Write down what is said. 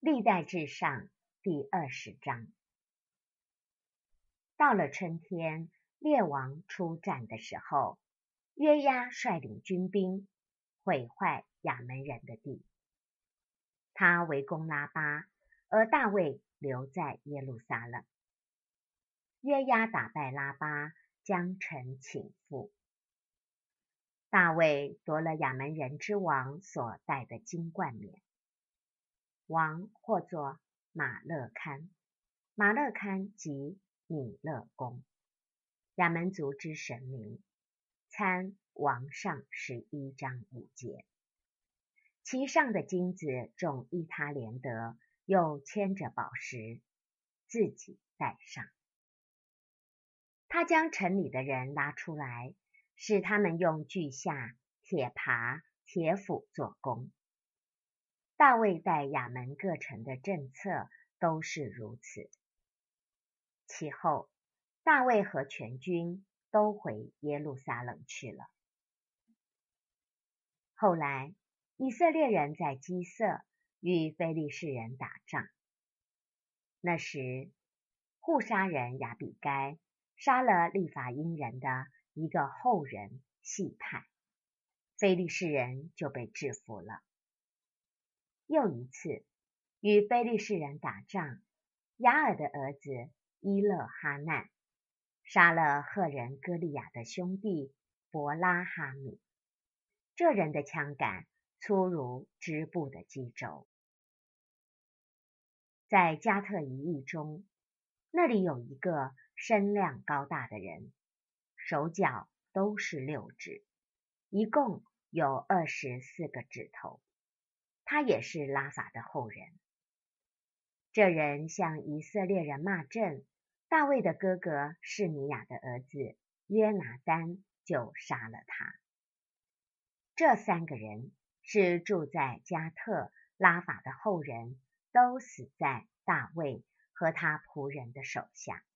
历代志上第20章。到了春天，列王出战的时候，约押率领军兵毁坏亚门人的地。他围攻拉巴，而大卫留在耶路撒冷。约押打败拉巴，将城倾覆。大卫夺了亚门人之王所戴的金冠冕。王或作马勒堪，马勒堪即米勒公，亚门族之神明。参王上11章5节。其上的金子重1他连得，又牵着宝石，自己戴上。他将城里的人拉出来，使他们用锯下、铁耙、铁斧做工。大卫待亚门各城的政策都是如此。其后，大卫和全军都回耶路撒冷去了。后来，以色列人在基色与非利士人打仗。那时，户沙人亚比该杀了利法因人的一个后人细派，非利士人就被制服了。又一次，与非利士人打仗，雅尔的儿子伊勒哈难杀了赫人歌利亚的兄弟伯拉哈米。这人的枪杆粗如织布的机轴。在加特一役中，那里有一个身量高大的人，手脚都是6指，一共有24个指头。他也是拉法的后人。这人向以色列人骂阵，大卫的哥哥示米亚的儿子约拿单就杀了他。这3个人是住在加特拉法的后人，都死在大卫和他仆人的手下。